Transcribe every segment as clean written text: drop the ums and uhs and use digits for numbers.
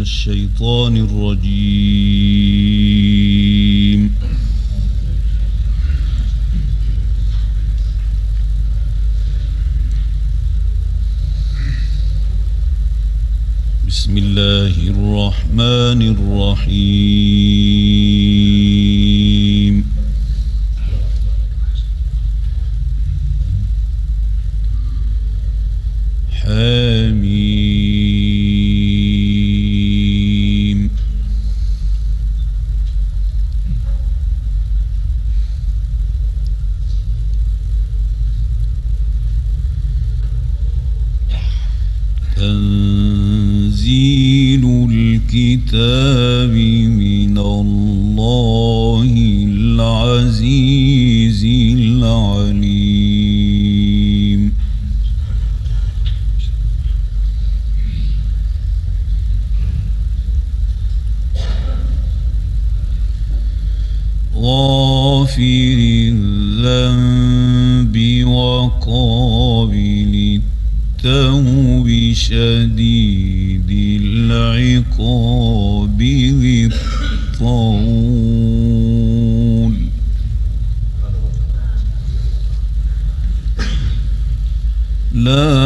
الشيطان الرجيم. بسم الله الرحمن الرحيم. حميم. تنزيل الكتاب من الله العزيز العليم. غافر الذنب وقابل التوب شديد العقاب ذي الطول. لا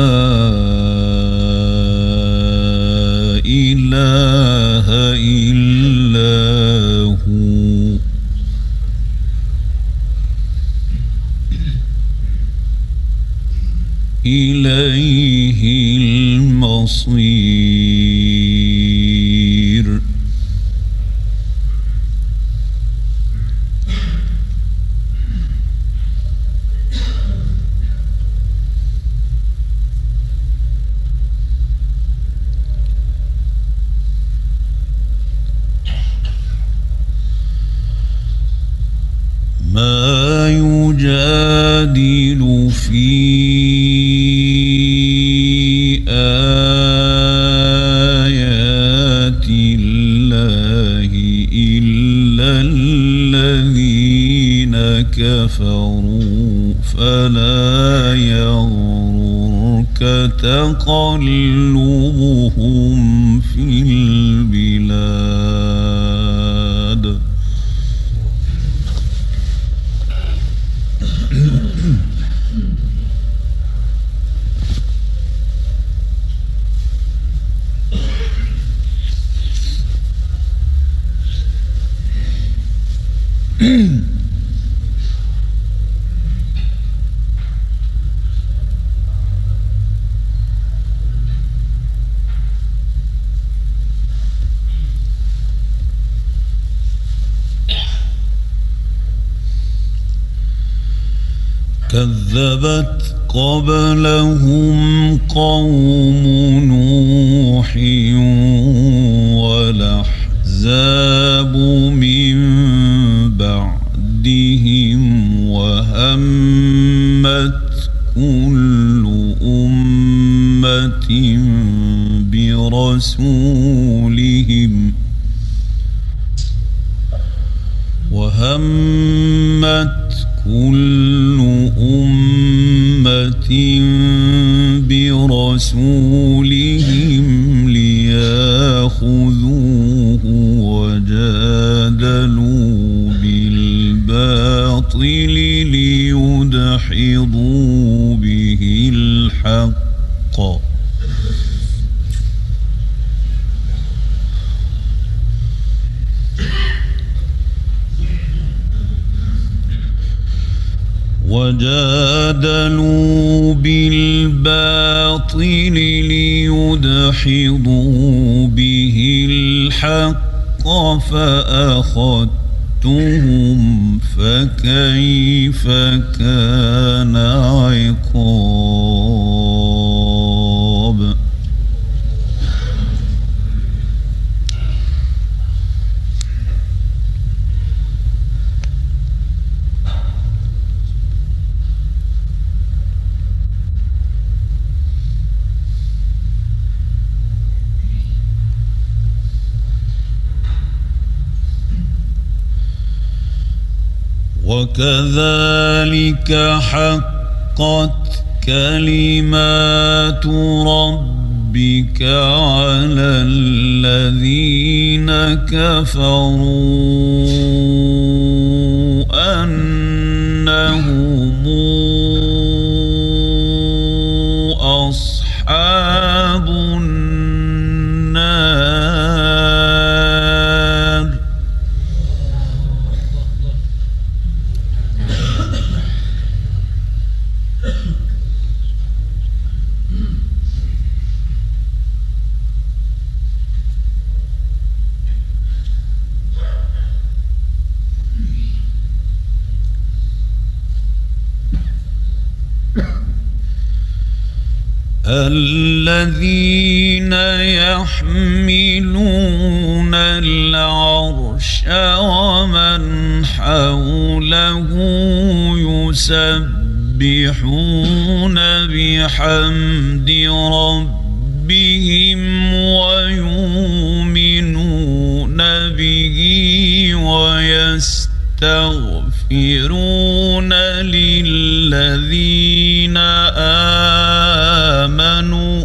إله إلا هو إليه المصير. ما يجادل في آيات الله إلا الذين كفروا فلا يغررك تقلبهم في البلاد. كذبت قبلهم قوم نوح والأحزاب من بعدهم وهمت كل أمة برسولهم كل أمة برسولهم ليأخذوه وجادلوا بالباطل ليدحضوا به الحق وجادلوا بالباطل ليدحضوا به الحق فأخذتهم فكيف كان عقاب. وكذلك حقت كلمات ربك ربك على الذين كفروا أنهم أصحاب النار. الذين يحملون العرش ومن حوله يسبحون بحمد ربهم ويؤمنون به ويستغفرون للذين آمنوا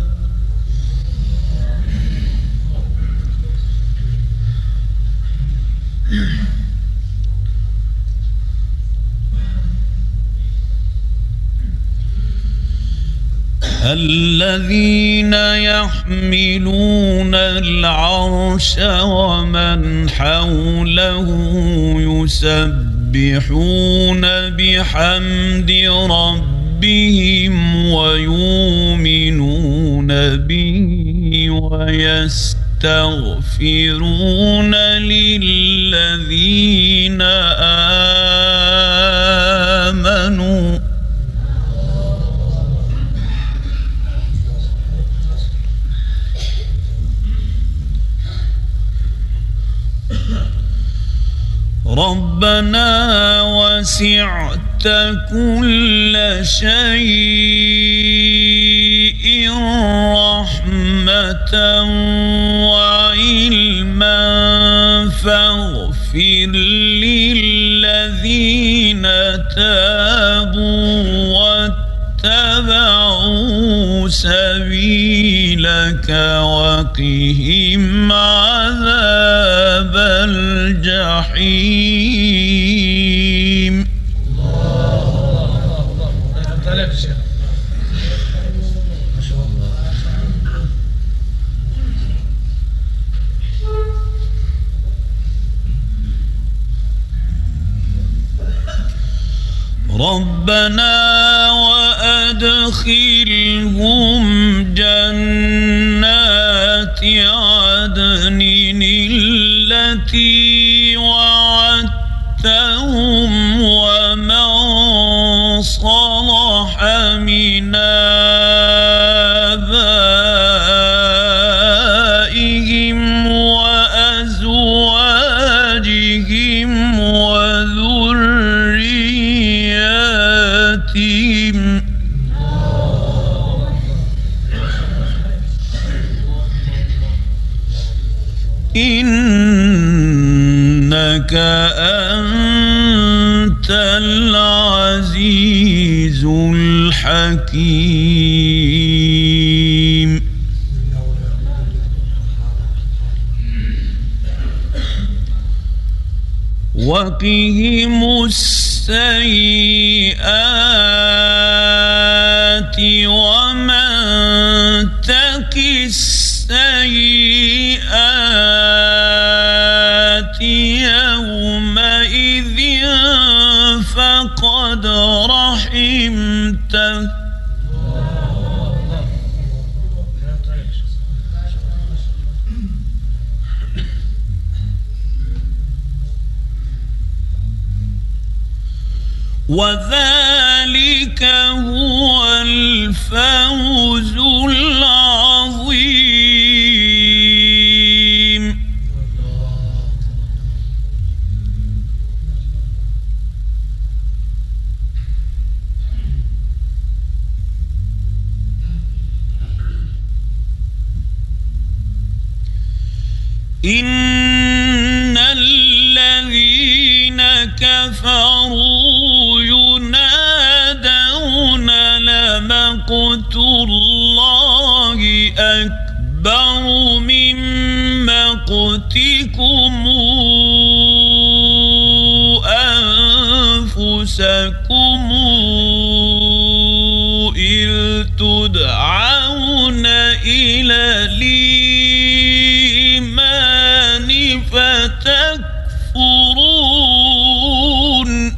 الذين يحملون العرش ومن حوله يسبحون بحمد ربهم ويؤمنون به ويستغفرون للذين آمنوا ربنا وسعت كل شيء رحمة وعلما فاغفر للذين تابوا واتبعوا سبيلك وقهم عذاب الجحيم. ربنا وأدخلهم جنات عدن التي وعدتهم ومن صلح من آبائهم وأزواجهم وذرياتهم إنك أنت العزيز الحكيم. وقهم السيئات ومن تق السيئات يومئذ فقد رحمته وذلك هو الفوز العظيم. إن الذين كفروا ينادون لمقت مقت الله أكبر من مقتكم أنفسكم إذ تدعون إلى الإيمان فتكفرون.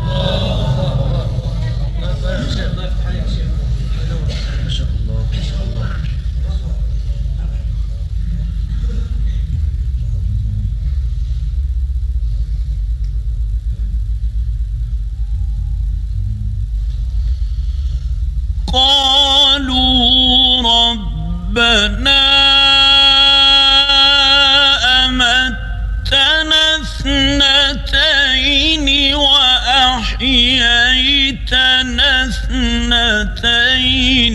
قالوا ربنا أمتنا اثنتين وأحييتنا اثنتين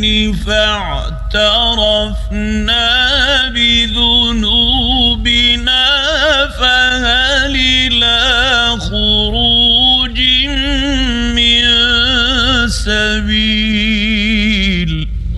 فاعترفنا بذنوبنا فهل إلى خروج من سبيل.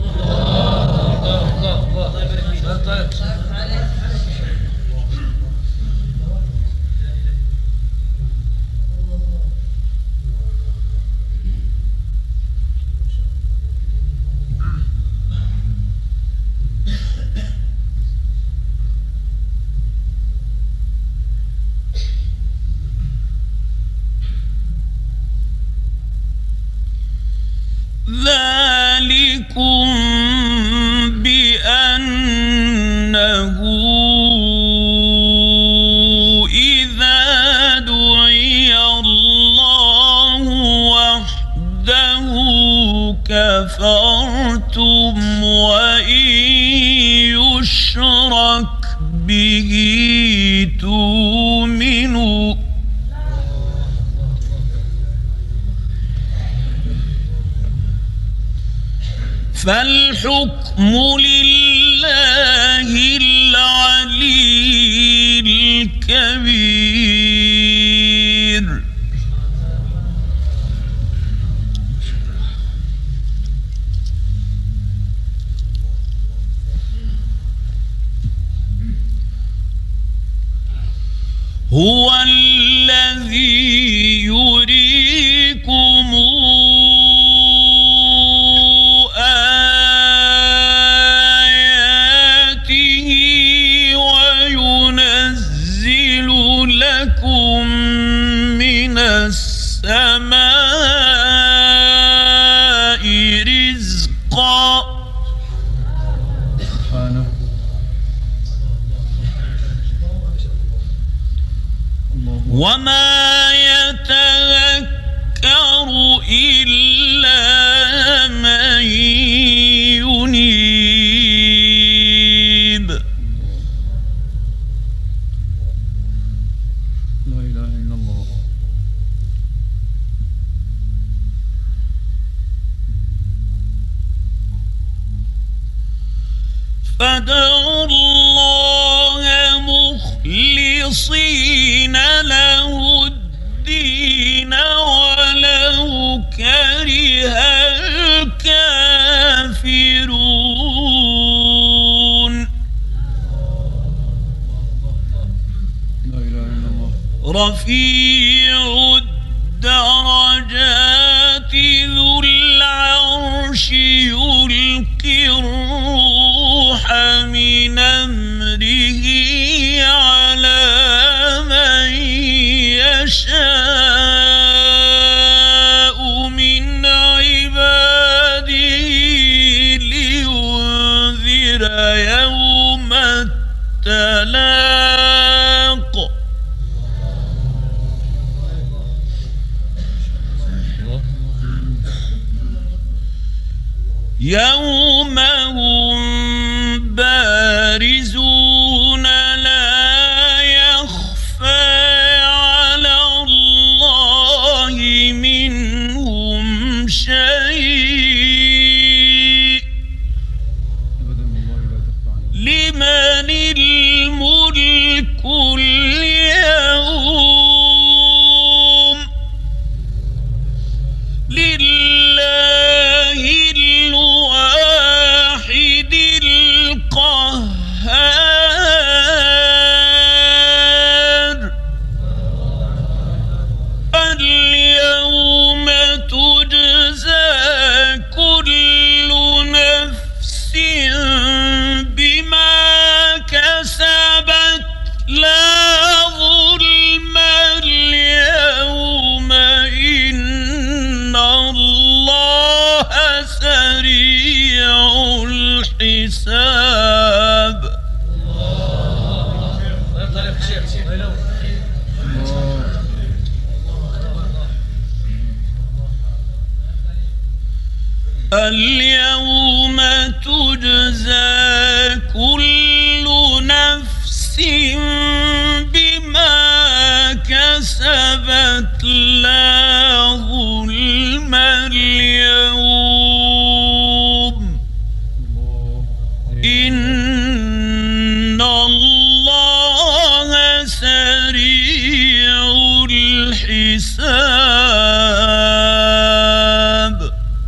ذلكم بأنه إذا دعي الله وحده كفرتم وإن يشرك به تؤمنوا. فالحكم لله العلي الكبير. هو الذي يريكم آياته وينزل لكم من السماء رزقا وما يتذكر إلا من ينيب. لا إله إلا الله. فادعوا الله مخلصين له الدين ولو كره الكافرون. لا إله إلا الله. رفيع الدرجات ذو العرش يلقي الروح من أمره على من يشاء من عباده لينذر يوم التلاق. يوم هم بارزون لا يخفى على الله منهم شيء. لمن الملك اليوم؟ لله الواحد الله سريع الحساب. اليوم تجزى كل نفس بما كسبت لا ظلم اليوم إن الله سريع الحساب.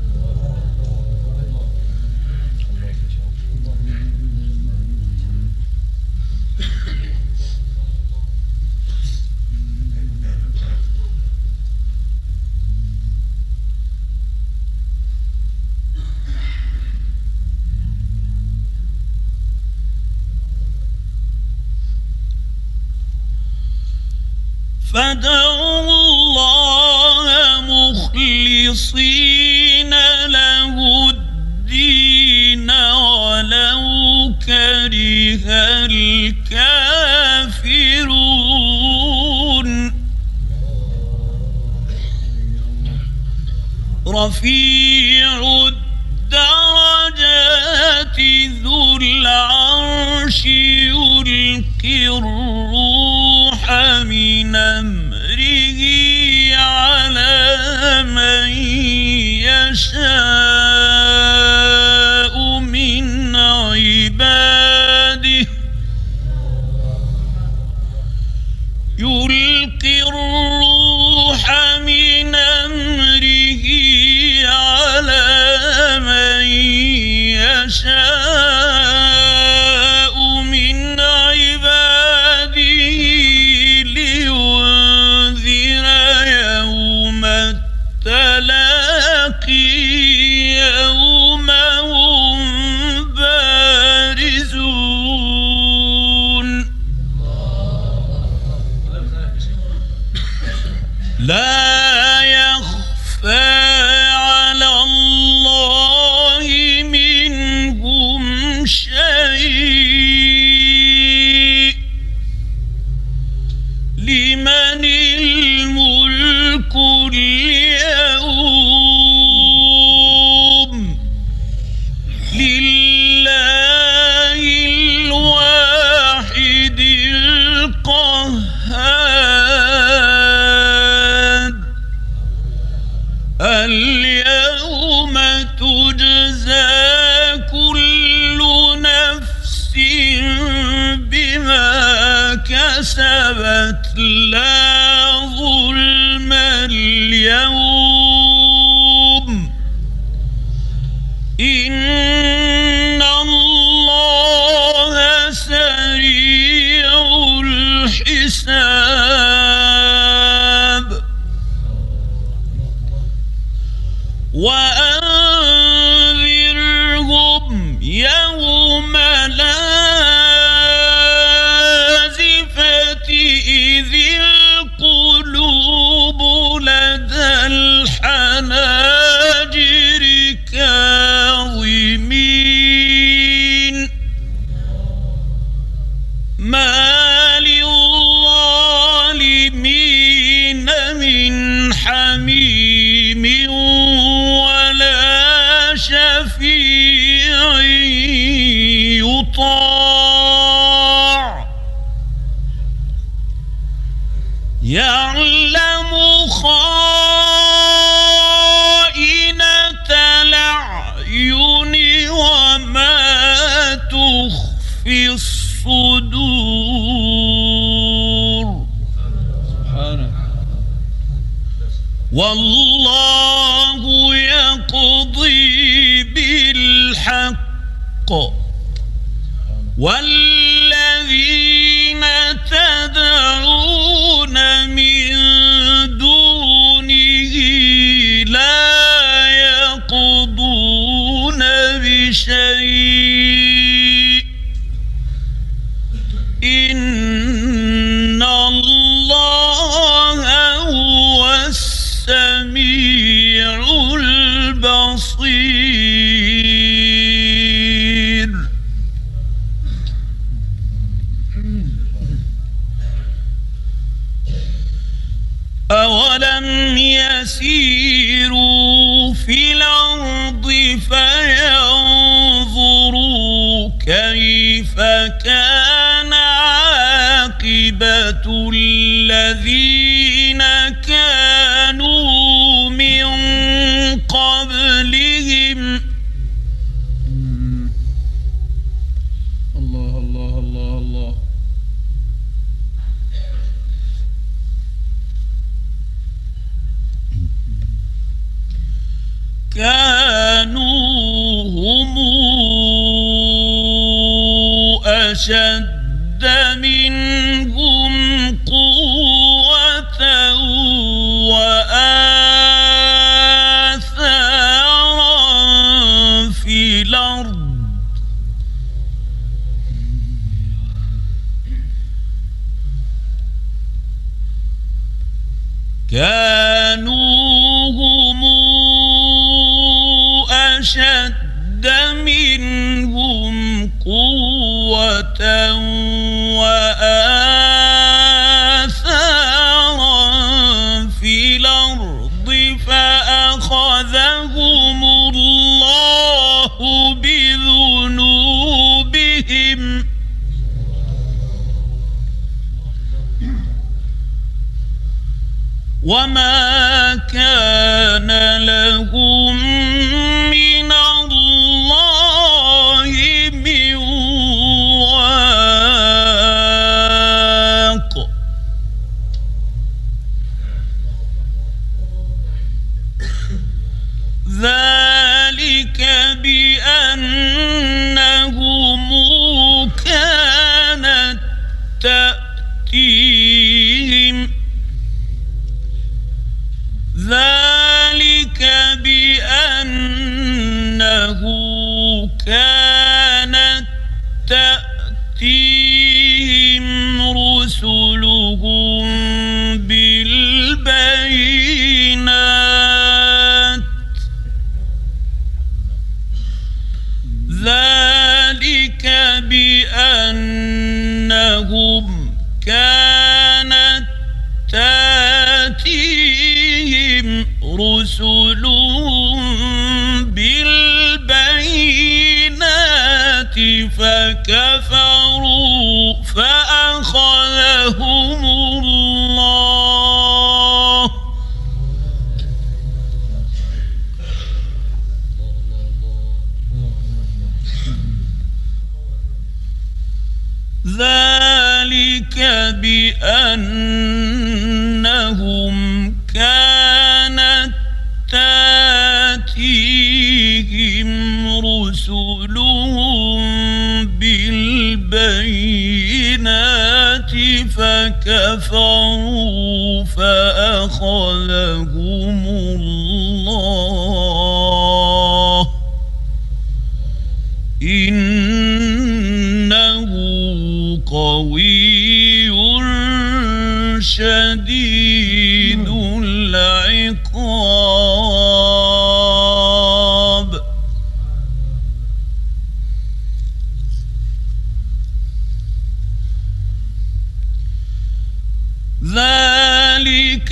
فادعوا الله مخلصين له الدين ولو كره الكافرون. رفيع الدرجات ذو العرش يلقي الروح من أمره على من يشاء من عباده يلقي الروح من أمره على من يشاء من عباده لينذر يوم التلاقي يوم هم بارزون. لا يخفى على الله منهم شيء. لمن الملك اليوم لله الواحد القهار. اليوم تجزى كل نفس بما كسبت لا ظلم اليوم إن الله سريع الحساب. وأنذرهم يوم الآزفة إذ القلوب لدى الحناجر كاظمين ما للظالمين من حميم ولا شفيع يطاع. يعلم خائنة الأعين وما تخفي الصدور. سبحانه. والله يقضي بالحق والذين تدعون من دونه لا يقضون بشيء إن الله هو السميع في الأرض فينظروا كيف كان عاقبة الذين كانوا من قبلهم الله الله الله الله. كانوا هم أشد منهم قوة وآثارا في الأرض كانوا هم أشد منهم قوة وآثارا في الأرض فأخذهم الله بذنوبهم وما كان لهم من الله من واق ذلك بأنهم كانت تأتيهم ذلك بأنه كانت تأتيهم رسلهم بالبينات ذلك بأنهم كانت تأتيهم رسلهم بالبينات فكفروا فأخذهم الله ذلك بأنهم كانت تأتيهم رسلهم بالبينات فكفروا فأخذهم الله إنه قوي شديد العقاب ذلك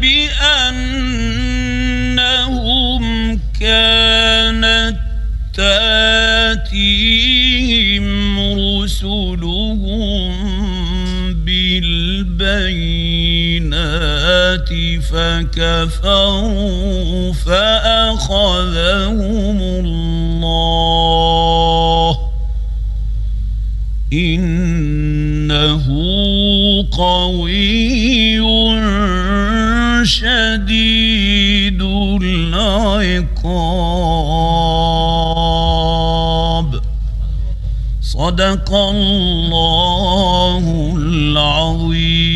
بأنهم كانت تأتيهم رسلهم بالبينات فكفروا فأخذهم الله إنه قوي شديد العقاب صدق الله العظيم.